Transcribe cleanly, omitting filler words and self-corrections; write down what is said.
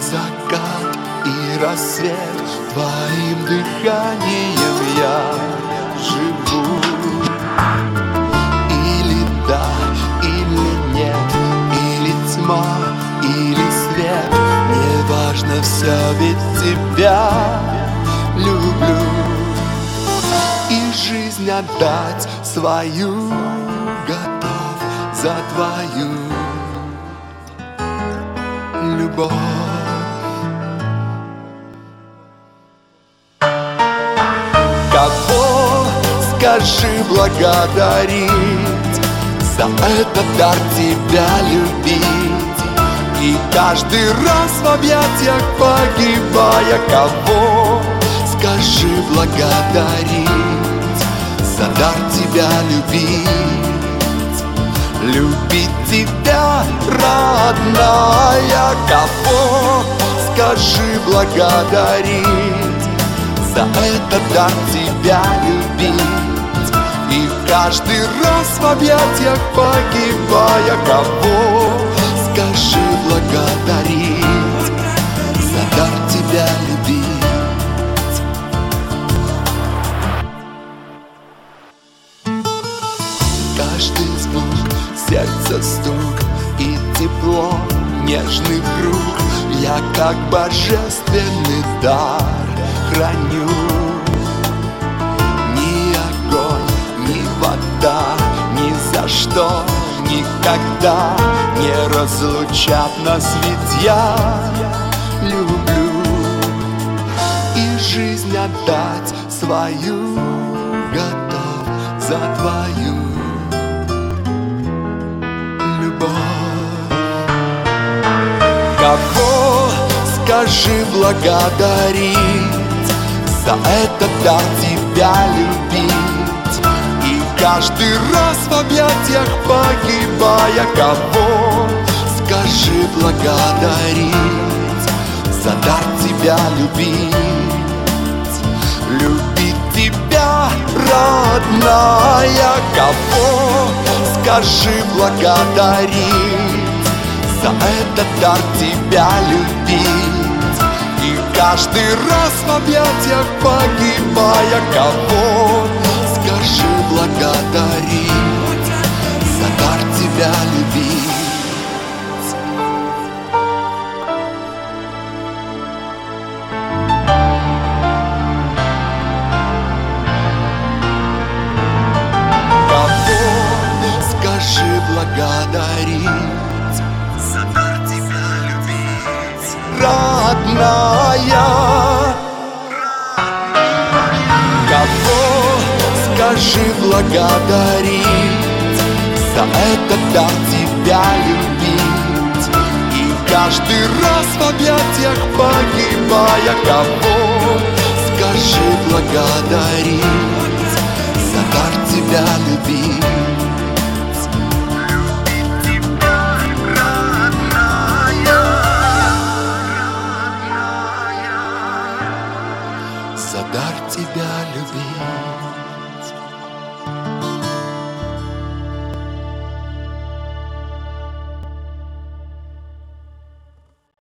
закат и рассвет, твоим дыханием я живу. Или да, или нет, или тьма, или свет, неважно все, ведь тебя люблю. И жизнь отдать свою готов за твою любовь. Кого, скажи, благодарить за этот дар тебя любить? И каждый раз в объятиях погибая, кого, скажи, благодарить за дар тебя любить? Любить тебя, родная, кого, скажи, благодарить за этот дар тебя любить? И каждый раз в объятиях погибая, кого, скажи, благодарить за дар тебя любить? Каждый звук, сердце стук и тепло нежных рук я как божественный дар храню. Ни огонь, ни вода, ни за что, никогда не разлучат нас, ведь я люблю. И жизнь отдать свою готов за твою любовь. Кого, скажи, благодарить за этот дар тебя любить? И каждый раз в объятиях погибая, кого, скажи, благодарить за дар тебя любить? Любить тебя, родная, кого, скажи, благодарить за этот дар тебя любить? И каждый раз в объятиях погибая, кого, скажи, благодарить за дар тебя любить? Скажи, благодарить за дар тебя любить, родная. Кого, скажи, благодарить за этот дар тебя любить? И каждый раз в объятиях погибая, кого, скажи, благодарить за дар тебя любить?